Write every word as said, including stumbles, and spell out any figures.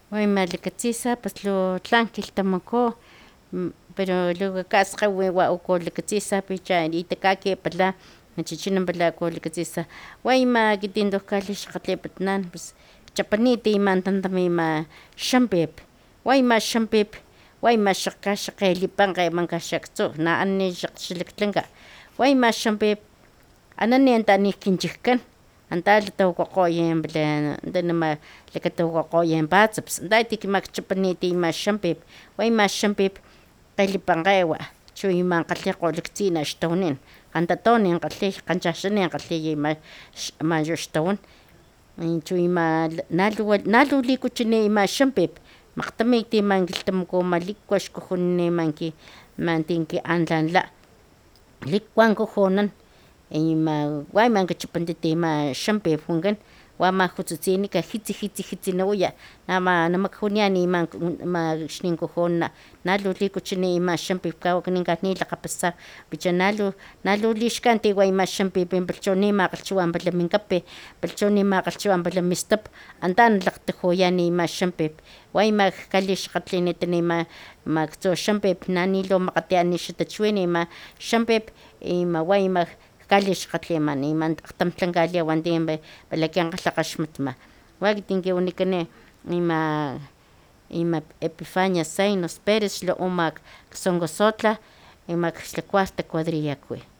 Guayma likatzisa pues lo tlankil tamako pero luego kasqawi wa uko likatzisa picha itakaki pala chichini pala ko likatzisa guayma kitinto kali xakatlepatnan pues chapaniti iman tantami ima xampip guayma xampip guayma xaqa xaqelipanqa imanka xaktsu na ani xaktlanka guayma xampip anani anta kinchikkan anta tawaqakoyan tanama lakatawaqakoyan patsaps anta tikimak chapaniti ima xampip guayma xampip qelipankga ewa chu ima kgalhi kgolaktsina xtawanin kgantatoni kgalhi kganchaxani kgalhi ama yu xtawan chu ima nalu likuchini ima xampip makgtamit ima kilhtamaku malikua xkujunini manti kin an la likua kujunan ima guayma kachapantiti ima xampip wankan wa ama jutsutsini jitsi jitsi nawaya nama namakjunian ima xnin kujunana nalu likuchini ima xampip kawani nilakgapasa wicha nalu nalu lixkanit ima xampip cho nima kgalhchiwan pala min kape palhcho nima kgalhchiwan pala mistap anta nalakgtajuyan ima xampip guayma kalixkgatlinitani ama ktsu xampip nanilu makgatian xatachiwin ima xampip ima guayma kalixkgatliman ima akgtam kaliawan ti pala kin kgalhakgaxmatma wa akiti kin wanikani ima ima epifania zainos perez xla uma ksonkosotla ima xla cuarta cuadrilla kuwi.